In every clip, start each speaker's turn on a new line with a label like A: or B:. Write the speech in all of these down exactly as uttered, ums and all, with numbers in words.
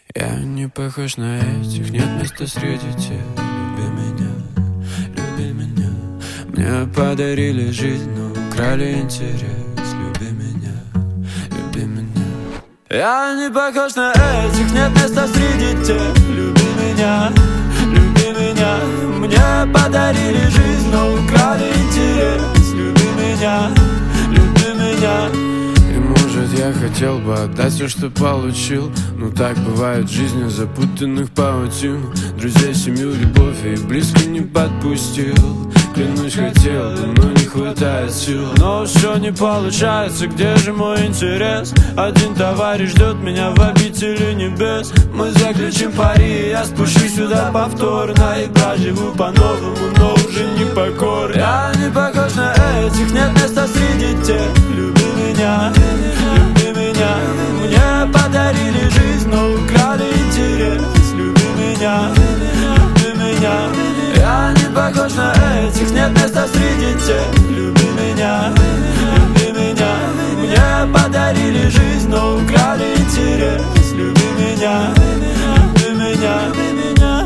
A: Я не похож на этих, нет места среди тех. Люби меня, люби меня. Мне подарили жизнь, но украли интерес. Люби меня, люби меня. Я не похож на этих, нет места среди тех. Люби меня, люби меня. Мне подарили жизнь, но украли интерес. Люби меня, люби меня. Может, я хотел бы отдать все, что получил. Но так бывает в жизни, запутанных паутин. Друзей, семью, любовь и близко не подпустил. Клянусь, хотел бы, но не хватает сил. Но все не получается, где же мой интерес? Один товарищ ждет меня в обители небес. Мы заключим пари, я спущусь сюда повторно и проживу по-новому, но уже не покор. Я не похож на этих, нет места среди тех. Люби меня, люби меня. Мне подарили жизнь, но украли интерес. Люби меня, люби меня. Я не похож на этих, нет места среди тех. Люби меня, люби меня. Мне подарили жизнь, но украли интерес. Люби меня, люби меня, люби меня.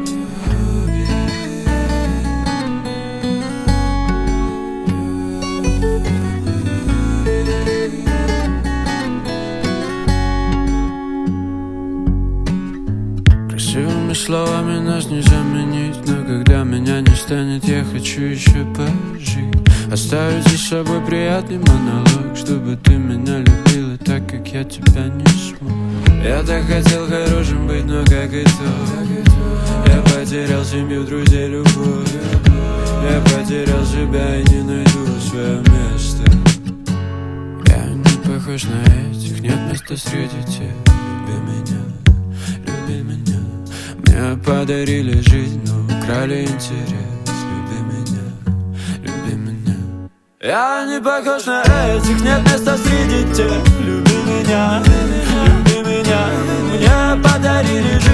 A: Красивыми словами нас не заменить, но когда меня не станет, я хочу еще пожить. Оставить за собой приятный монолог, чтобы ты меня любила так, как я тебя не смог. Я так хотел хорошим быть, но как итог я потерял семью, друзей, любовь. Я потерял себя и не найду свое место. Я не похож на этих, нет места среди тех. Люби меня, люби меня. Мне подарили жизнь, но украли интерес. Люби меня, люби меня. Я не похож на этих, нет места среди тех. Люби меня, люби меня. Мне подарили жизнь.